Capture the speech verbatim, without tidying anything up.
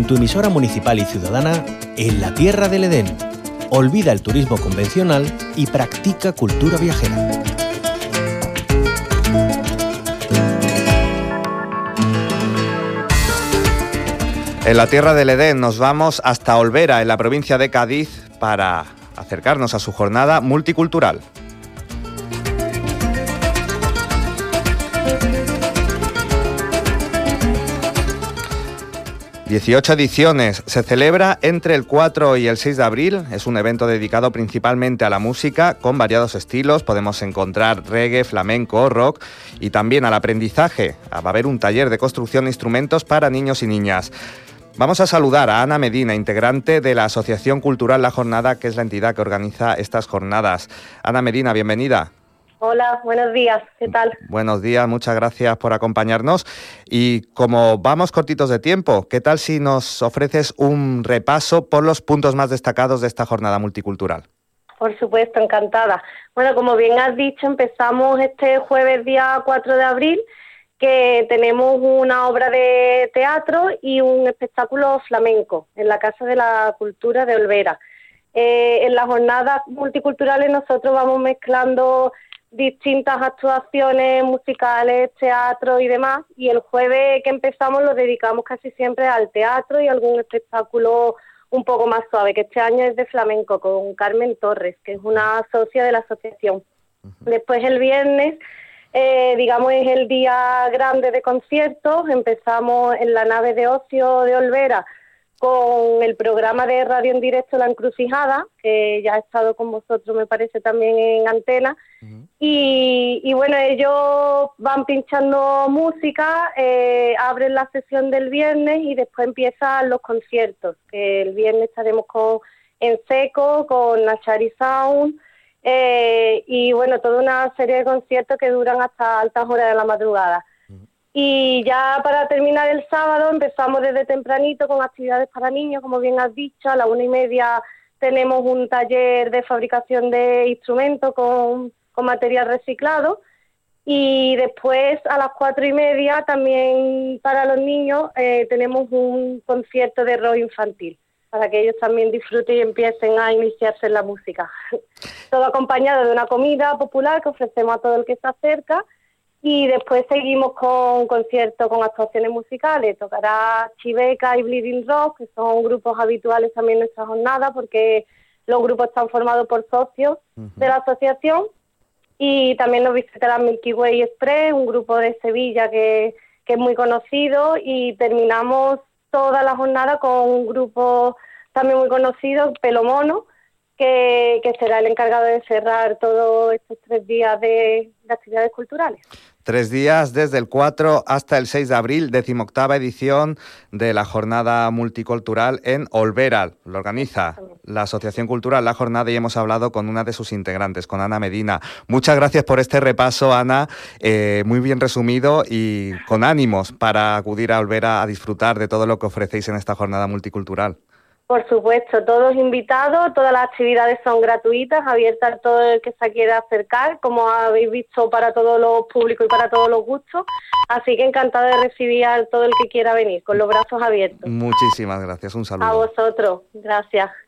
en tu emisora municipal y ciudadana, En la Tierra del Edén. Olvida el turismo convencional y practica cultura viajera. En la Tierra del Edén nos vamos hasta Olvera, en la provincia de Cádiz, para acercarnos a su jornada multicultural. dieciocho ediciones. Se celebra entre el cuatro y el seis de abril. Es un evento dedicado principalmente a la música, con variados estilos. Podemos encontrar reggae, flamenco, rock y también al aprendizaje. Va a haber un taller de construcción de instrumentos para niños y niñas. Vamos a saludar a Ana Medina, integrante de la Asociación Cultural La Jornada, que es la entidad que organiza estas jornadas. Ana Medina, bienvenida. Hola, buenos días, ¿qué tal? Buenos días, muchas gracias por acompañarnos. Y como vamos cortitos de tiempo, ¿qué tal si nos ofreces un repaso por los puntos más destacados de esta jornada multicultural? Por supuesto, encantada. Bueno, como bien has dicho, empezamos este jueves día cuatro de abril, que tenemos una obra de teatro y un espectáculo flamenco en la Casa de la Cultura de Olvera. Eh, en las jornadas multiculturales nosotros vamos mezclando distintas actuaciones musicales, teatro y demás, y el jueves que empezamos lo dedicamos casi siempre al teatro y algún espectáculo un poco más suave, que este año es de flamenco con Carmen Torres, que es una socia de la asociación. Uh-huh. Después el viernes, eh, digamos, es el día grande de conciertos. Empezamos en la nave de ocio de Olvera con el programa de radio en directo La Encrucijada, que ya ha estado con vosotros, me parece, también en antena. Uh-huh. y, y bueno, ellos van pinchando música, eh, abren la sesión del viernes y después empiezan los conciertos, que el viernes estaremos con En Seco, con Nachari Sound, eh, y bueno, toda una serie de conciertos que duran hasta altas horas de la madrugada. Y ya para terminar el sábado empezamos desde tempranito con actividades para niños, como bien has dicho. A la una y media tenemos un taller de fabricación de instrumentos con, con material reciclado. Y después a las cuatro y media también para los niños eh, tenemos un concierto de rock infantil, para que ellos también disfruten y empiecen a iniciarse en la música. Todo acompañado de una comida popular que ofrecemos a todo el que se acerca. Y después seguimos con conciertos, con actuaciones musicales. Tocará Chiveca y Bleeding Rock, que son grupos habituales también en nuestra jornada, porque los grupos están formados por socios uh-huh. de la asociación. Y también nos visitará Milky Way Express, un grupo de Sevilla que, que es muy conocido. Y terminamos toda la jornada con un grupo también muy conocido, Pelo Mono, que, que será el encargado de cerrar todos estos tres días de, de actividades culturales. Tres días desde el cuatro hasta el seis de abril, decimoctava edición de la Jornada Multicultural en Olvera. Lo organiza la Asociación Cultural La Jornada y hemos hablado con una de sus integrantes, con Ana Medina. Muchas gracias por este repaso, Ana, eh, muy bien resumido y con ánimos para acudir a Olvera a disfrutar de todo lo que ofrecéis en esta Jornada Multicultural. Por supuesto, todos invitados, todas las actividades son gratuitas, abiertas a todo el que se quiera acercar, como habéis visto, para todos los públicos y para todos los gustos, así que encantada de recibir a todo el que quiera venir, con los brazos abiertos. Muchísimas gracias, un saludo. A vosotros, gracias.